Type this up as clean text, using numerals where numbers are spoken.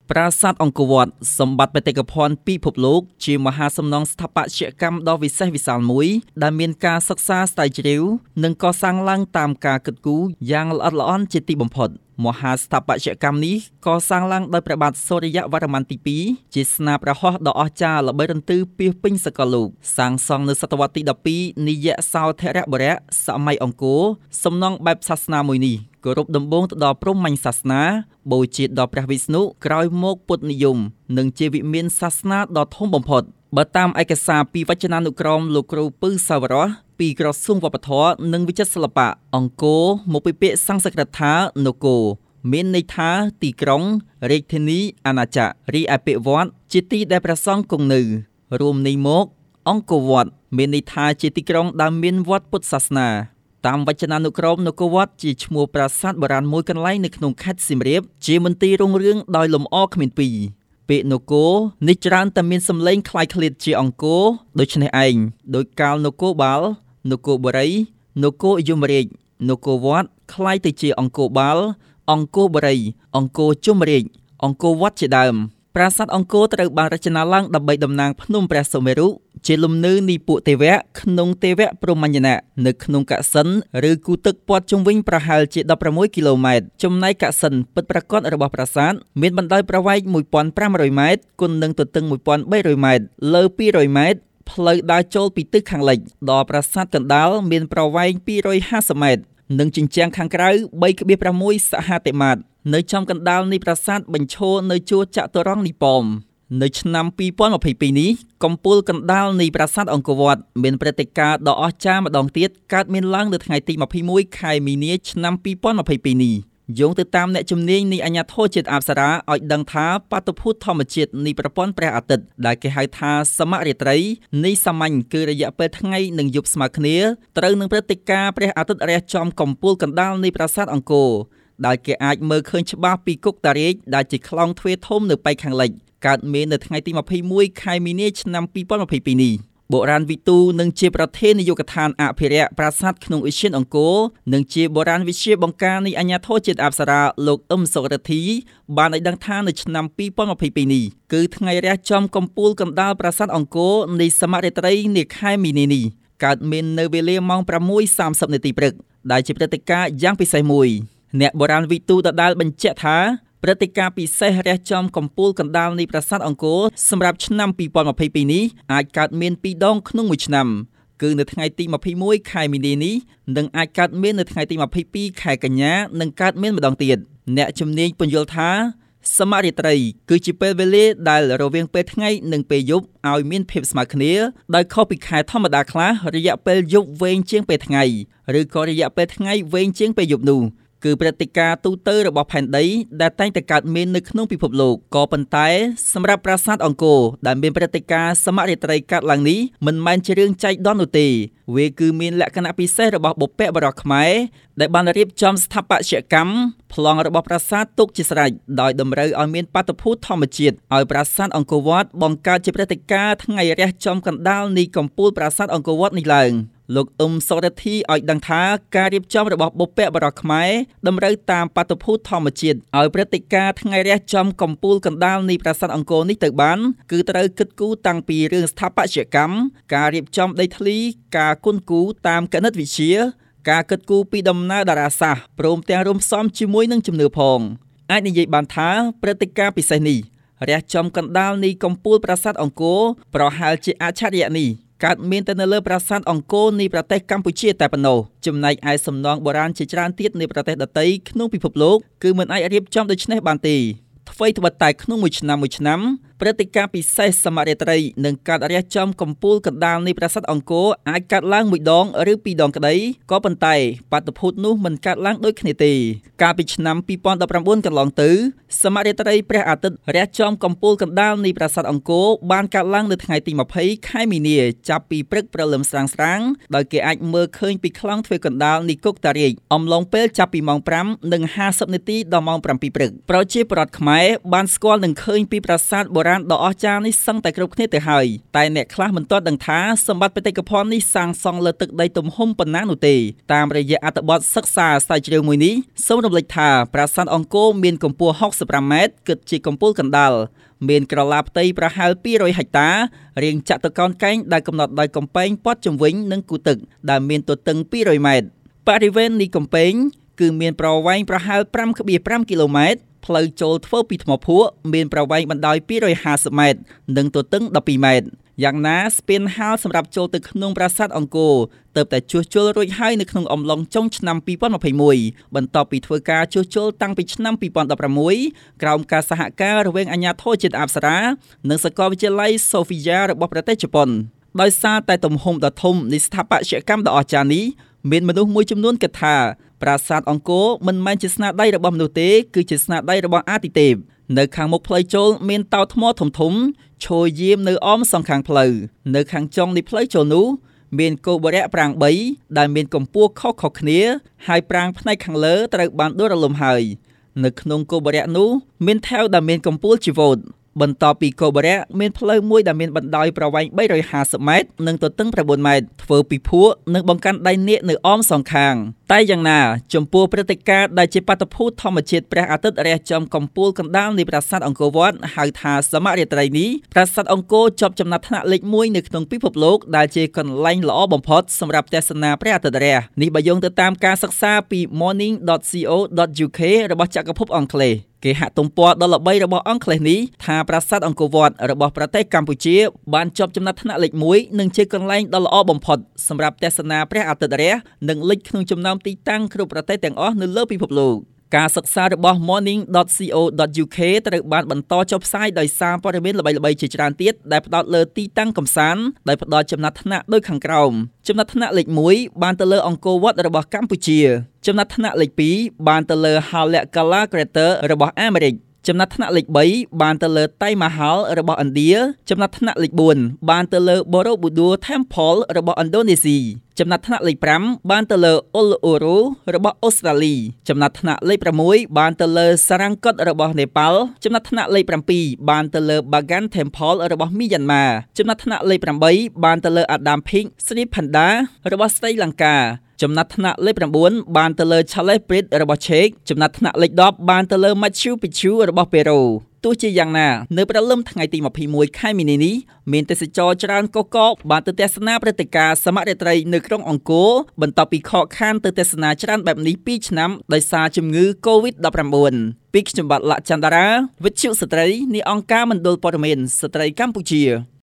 ប្រាសាទអង្គរវត្តសម្បត្តិបេតិកភណ្ឌពិភពលោកជាមហាសំណង់ស្ថាបត្យកម្មដ៏វិសេសវិសាលមួយដែលមានការសិក្សាស្រាវជ្រាវនិងកសាងឡើងតាមការគិតគូរយ៉ាងល្អិតល្អន់ជាទីបំផុតមហាស្ថាបត្យកម្មនេះកសាងឡើងដោយព្រះបាទសូរ្យវរ្ម័នទី2ជាស្នាព្រះហស្ថដ៏អស្ចារ្យល្បីរន្ទឺពាសពេញសកលលោកសាងសង់នៅសតវត្សទី12នាយសោធរបុរៈសម័យអង្គរសំណង់បែបសាសនាមួយនេះគោរពដំបូងទៅដល់ព្រហ្មញ្ញសាសនាបូជាដល់ព្រះវិស្ណុក្រោយមកពុទ្ធនិយមនិងជាវិមានសាសនាដ៏ធំបំផុតបើតាមឯកសារពីវចនានុក្រមលោកគ្រូពឺសាវរៈពីក្រសួងវប្បធម៌និងវិចិត្រសិល្បៈអង្គរមកពីពាក្យសំស្ក្រឹតថានគរមានន័យថាទីក្រុងរាជធានីអាណាចក្ររីឯពាក្យវត្តជាទីដែលព្រះសង្ឃគង់នៅរួមន័យមកអង្គរវត្តមានន័យថាជាទីក្រុងដែលមានវត្តពុទ្ធសាសនាតាមវចនានុក្រមនគរវត្តជាឈ្មោះប្រាសាទបុរាណមួយកន្លែងនៅក្នុងខេត្តសៀមរាបជាមន្ទីររុងរឿងដោយលម្អគ្មានពីរពាក្យនគរនេះច្រើនតែមានសម្លេងคล้ายឃ្លាតជាអង្គរដូច្នេះឯងដោយកាលនគរបាលនគរបុរីនគរយមរាជនគរវត្តคล้ายទៅជាអង្គរបាលអង្គរបុរីអង្គរជមរាជអង្គរវត្តជាដើមប្រាសាទអង្គរត្រូវបានរចនាឡើងដើម្បីតំណាងភ្នំព្រះសុមេរុជាលំនៅនៃពួកទេវៈក្នុងទេវៈព្រហ្មញ្ញនៈនៅក្នុងកសិណឬគូទឹកព័ទ្ធជុំវិញប្រហែលជា16គីឡូម៉ែត្រចំណែកកសិណពិតប្រាកដរបស់ប្រាសាទមានបណ្ដោយប្រវែង1500ម៉ែត្រគុណនឹងទទឹង1300ម៉ែត្រលើ200ម៉ែត្រផ្លូវដើរចូលពីទិសខាងលិចដល់ប្រាសាទកណ្ដាលមានប្រវែង250ម៉ែត្រនិងជញ្ជាំងខាងក្រៅ 3.6 សហតិមាត្រនៅចំកណ្ដាលនៃប្រាសាទបញ្ឈរនៅជួរចតុរង្គនិប៉មនៅឆ្នាំ2022នេះកំពូលកណ្ដាលនៃប្រាសាទអង្គរវត្តមានព្រឹត្តិការណ៍ដ៏អស្ចារ្យម្ដងទៀតកើតមានឡើងនៅថ្ងៃទី21ខែមីនាឆ្នាំ2022នេះយោងទៅតាមអ្នកជំនាញនៃអាជ្ញាធរជាតិអប្សរាឲ្យដឹងថាបាតុភូតធម្មជាតិនៃប្រព័ន្ធព្រះអាទិត្យដែលគេហៅថាសមរាត្រីនៃសាមញ្ញគឺរយៈពេលថ្ងៃនិងយប់ស្មើគ្នាត្រូវនឹងព្រឹត្តិការណ៍ព្រះអាទិត្យរះចំកំពូលកណ្ដាលនៃប្រាសាទអង្គរដែលគេអាចមើលឃើញច្បាស់ពីគុកតារាជដែលជាខ្លោងទ្វារធំនៅប៉ែកខាងលិចកើតមាននៅថ្ងៃទី21ខែមីនាឆ្នាំ2022នេះបុរាណវិទូនិងជាប្រធាននាយកដ្ឋានអភិរក្សប្រាសាទក្នុងឧទ្យានអង្គរនិងជាបុរាណវិទ្យាបង្ការនៃអាជ្ញាធរជាតិអប្សរាលោកអ៊ឹមសុរិទ្ធីបានឲ្យដឹងថានៅឆ្នាំ2022នេះគឺថ្ងៃរះចំកំពូលកណ្ដាលប្រាសាទអង្គរនៃសមរាត្រីនាខែមីនានេះកើតមាននៅវេលាម៉ោង 6:30 នាទីព្រឹកដែលជាព្រឹត្តិការណ៍យ៉ាងពិសេសមួយអ្នកបុរាណវិទូដដែលបញ្ជាក់ថាព្រឹត្តិការណ៍ពិសេសរះចំកំពូលកណ្ដាលនៃប្រាសាទអង្គរសម្រាប់ឆ្នាំ2022នេះអាចកើតមាន2ដងក្នុងមួយឆ្នាំគឺនៅថ្ងៃទី21ខែមីនានេះនិងអាចកើតមាននៅថ្ងៃទី22ខែកញ្ញានិងកើតមានម្ដងទៀតអ្នកជំនាញពន្យល់ថាសមរាត្រីគឺជាពេលវេលាដែលរវាងពេលថ្ងៃនិងពេលយប់ឲ្យមានភាពស្មើគ្នាដោយខុសពីខែធម្មតាខ្លះរយៈពេលយប់វែងជាងពេលថ្ងៃឬក៏រយៈពេលថ្ងៃវែងជាងពេលយប់នោះគឺព្រឹត្តិការណ៍ទូទៅរបស់ផែនដីដែលតែងតែកើតមាននៅក្នុងពិភពលោកក៏ប៉ុន្តែសម្រាប់ប្រាសាទអង្គរដែលមានព្រឹត្តិការណ៍សមរាត្រីកើតឡើងនេះមិនមែនជារឿងចៃដន្យនោះទេវាគឺមានលក្ខណៈពិសេសរបស់បុព្វបុរសខ្មែរដែលបានរៀបចំស្ថាបត្យកម្មប្លង់របស់ប្រាសាទទុកជាស្រេចដោយតម្រូវឲ្យមានបាតុភូតធម្មជាតិឲ្យប្រាសាទអង្គរវត្តបង្កើតជាព្រឹត្តិការណ៍ថ្ងៃរះចំកណ្ដាលនៃកំពូលប្រាសាទអង្គរវត្តនេះឡើងលោកអ៊ុំសុរិទ្ធីឲ្យដឹងថាការរៀបចំរបស់បុព្វបុរសខ្មែរតម្រូវតាមបាតុភូតធម្មជាតិឲ្យព្រឹត្តិការណ៍ថ្ងៃរះចំកំពូលកណ្ដាលនៃប្រាសាទអង្គរនេះទៅបានគឺត្រូវគិតគូរតាំងពីរឿងស្ថាបត្យកម្មការរៀបចំដីធ្លីការគុនគូរតាមគណិតវិទ្យាការគិតគូរពីដំណើរតារាសាស្ត្រព្រមទាំងរួមផ្សំជាមួយនឹងជំនឿផងអាចនិយាយបានថាព្រឹត្តិការណ៍ពិសេសនេះរះចំកណ្ដាលនៃកំពូលប្រាសាទអង្គរប្រហែលជាអច្ឆរិយៈនេះកើតមានតែនៅលើប្រាសាទអង្គរនៃប្រទេសកម្ពុជាតែប៉ុណ្ណោះចំណែកឯសំណង់បុរាណជាច្រើនទៀតនៃប្រទេសដទៃក្នុងពិភពលោកគឺមិនអាចរៀបចំដូចនេះបានទេថ្មីត្បិតតែក្នុងមួយឆ្នាំព្រឹត្តិការណ៍ពិសេសសមរាត្រីនឹងកើតរះចំកំពូលកណ្ដាលនៃប្រាសាទអង្គរអាចកើតឡើងមួយដងឬពីរដងក្តីក៏ប៉ុន្តែបាតុភូតនោះមិនកើតឡើងដូចគ្នាទេកាលពីឆ្នាំ2019កន្លងទៅសមរាត្រីព្រះអាទិត្យរះចំកំពូលកណ្ដាលនៃប្រាសាទអង្គរបានកើតឡើងនៅថ្ងៃទី20ខែមីនាចាប់ពីព្រឹកព្រលឹមស្រាងៗដោយគេអាចមើលឃើញពីខ្លោងទ្វារកណ្ដាលនៃគុកតារាជអំឡុងពេលចាប់ពីម៉ោង 5:50 នាទីដល់ម៉ោង 7 ព្រឹកប្រជាពលរដ្ឋខ្មែរបានស្គាល់និងឃើញពីប្រាសាទបុរាណរាណដ៏អស្ចារ្យនេះសឹងតែគ្រប់គ្នាទៅហើយតែអ្នកខ្លះមិនទាន់ដឹងថាសម្បត្តិបេតិកភណ្ឌនេះសាងសង់លើទឹកដីទំហំប៉ុណ្ណានោះទេតាមរយៈអត្ថបទសិក្សាស្រាវជ្រាវមួយនេះសូមរំលេចថាប្រាសាទអង្គរមានកម្ពស់65ម៉ែត្រគិតជាកំពូលកណ្ដាលមានក្រឡាផ្ទៃប្រហែល200ហិកតារាងចតុកោណកែងដែលកំណត់ដោយកំពែងព័ទ្ធជុំវិញនិងគូទឹកដែលមានទទឹង200ម៉ែត្របរិវេណនៃកំពែងគឺមានប្រវែងប្រហែល 5,5 គីឡូម៉ែត្រផ្លូវចូលធ្វើពីថ្មភក់មានប្រវែងបណ្ដោយ250ម៉ែត្រនិងទទឹង12ម៉ែត្រយ៉ាងណាស្ពានហាលសម្រាប់ចូលទៅក្នុងប្រាសាទអង្គរទើបតែជួសជុលរួចហើយនៅក្នុងអំឡុងចុងឆ្នាំ2021បន្ទាប់ពីធ្វើការជួសជុលតាំងពីឆ្នាំ2016ក្រោមការសហការរវាងអាជ្ញាធរជាតិអប្សរានិងសាកលវិទ្យាល័យ Sophia របស់ប្រទេសជប៉ុនដោយសារតែទំហំដ៏ធំនៃស្ថាបត្យកម្មដ៏អស្ចារ្យនេះមានមនុស្សមួយចំនួនគិតថាប្រាសាទអង្គរមិនមែនជាស្នាដៃរបស់មនុស្សទេគឺជាស្នាដៃរបស់អាទិទេពនៅខាងមុខផ្លូវចូលមានតោថ្មធំៗឈរយាមនៅអមសងខាងផ្លូវនៅខាងចុងនៃផ្លូវចូលនោះមានគោបុរៈប្រាង្គ3ដែលមានកម្ពស់ខុសៗគ្នាហើយប្រាង្គផ្នែកខាងលើត្រូវបានដួលរលំហើយនៅក្នុងគោបុរៈនោះមានថែវដែលមានកម្ពស់ជីវ៉ូតបន្ទាប់ពីគោបុរៈមានផ្លូវមួយដែលមានបណ្ដោយប្រវែង350ម៉ែត្រនិងទទឹង9ម៉ែត្រធ្វើពីភក់និងបង្កាន់ដៃនាគនៅអមសងខាងតែយ៉ាងណាចំពោះព្រឹត្តិការណ៍ដែលជាបាតុភូតធម្មជាតិព្រះអាទិត្យរះចំកំពូលកណ្ដាលនៃប្រាសាទអង្គរវត្តហៅថាសមរាត្រីនេះប្រាសាទអង្គរជាប់ចំណាត់ថ្នាក់លេខ1នៅក្នុងពិភពលោកដែលជាកន្លែងល្អបំផុតសម្រាប់ទស្សនាព្រះអាទិត្យរះនេះបើយោងទៅតាមការសិក្សាពី morning.co.uk របស់ចក្រភពអង់គ្លេសគេហទំព័រដ៏ល្បីរបស់អង់គ្លេសនេះថាប្រាសាទអង្គរវត្តរបស់ប្រទេសកម្ពុជាបានជាប់ចំណាត់ថ្នាក់លេខ1និងជាកន្លែងដ៏ល្អបំផុតសម្រាប់ទស្សនាព្រះអាទិត្យរះនិងលេចក្នុងចំណោមទីតាំងគ្រប់ប្រទេសទាំងអស់នៅលើពិភពលោកការសិក្សារបស់ morning.co.uk ត្រូវបានបន្តចុះផ្សាយដោយសារព័ត៌មានល្បីៗជាច្រើនទៀតដែលផ្ដោតលើទីតាំងកម្សាន្តដោយផ្ដល់ចំណាត់ថ្នាក់ដូចខាងក្រោមចំណាត់ថ្នាក់លេខ1បានទៅលើអង្គរវត្តរបស់កម្ពុជាចំណាត់ថ្នាក់លេខ2បានទៅលើ Haleakala Crater របស់អាមេរិកចំណាត់ថ្នាក់លេខ3បានទៅលើ Taj Mahal របស់ឥណ្ឌាចំណាត់ថ្នាក់លេខ4បានទៅលើ Borobudur Temple របស់ឥណ្ឌូនេស៊ីចំណាត់ថ្នាក់លេខ5បានទៅលើ Uluru របស់អូស្ត្រាលីចំណាត់ថ្នាក់លេខ6បានទៅលើ Sarangkot របស់នេប៉ាល់ចំណាត់ថ្នាក់លេខ7បានទៅលើ Bagan Temple របស់មីយ៉ាន់ម៉ាចំណាត់ថ្នាក់លេខ8បានទៅលើ Adam Peak Sri Phanda របស់ស្រីលង្កាចំណាត់ថ្នាក់លេខ9បានទៅលើ Charles Bridge របស់ឆេកចំណាត់ថ្នាក់លេខ10បានទៅលើ Machu Picchu របស់ប៉េរូទោះជាយ៉ាងណានៅព្រលឹមថ្ងៃទី21ខែមីនានេះមានទេសចរច្រើនកកបានទៅទស្សនាព្រឹត្តិការណ៍សមរាត្រីនៅក្រុងអង្គរបន្ទាប់ពីខកខានទៅទស្សនាច្រើនបែបនេះ2ឆ្នាំដោយសារជំងឺ COVID-19 ពីខ្ញុំបាទលក្ខចន្ទរាវិទ្យុស្ត្រីនៃអង្គការមណ្ឌលព័ត៌មានស្ត្រីកម្ពុជា